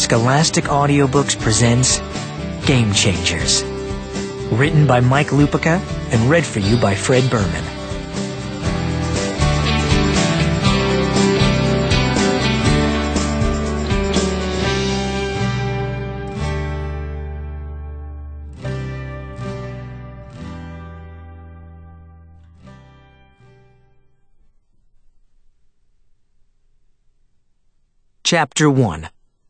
Scholastic Audiobooks presents Game Changers. Written by Mike Lupica and read for you by Fred Berman. Chapter 1.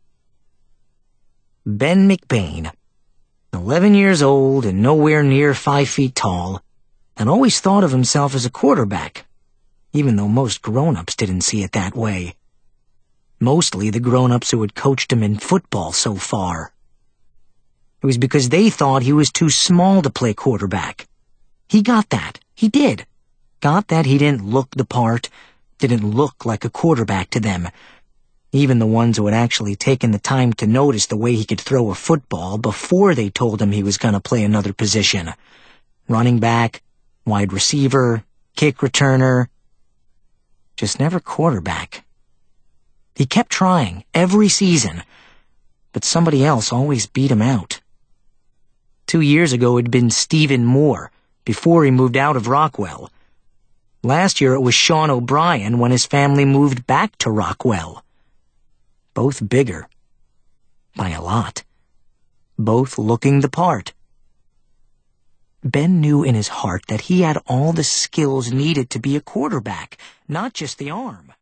Ben McBain, 11 years old and nowhere near 5 feet tall, had always thought of himself as a quarterback, even though most grown-ups didn't see it that way. Mostly the grown-ups who had coached him in football so far. It was because they thought he was too small to play quarterback. He got that. He did. Got that he didn't look the part, didn't look like a quarterback to them. Even the ones who had actually taken the time to notice the way he could throw a football before they told him he was going to play another position. Running back, wide receiver, kick returner. Just never quarterback. He kept trying every season, but somebody else always beat him out. 2 years ago it had been Stephen Moore, before he moved out of Rockwell. Last year it was Sean O'Brien when his family moved back to Rockwell. Both bigger. By a lot. Both looking the part. Ben knew in his heart that he had all the skills needed to be a quarterback, not just the arm.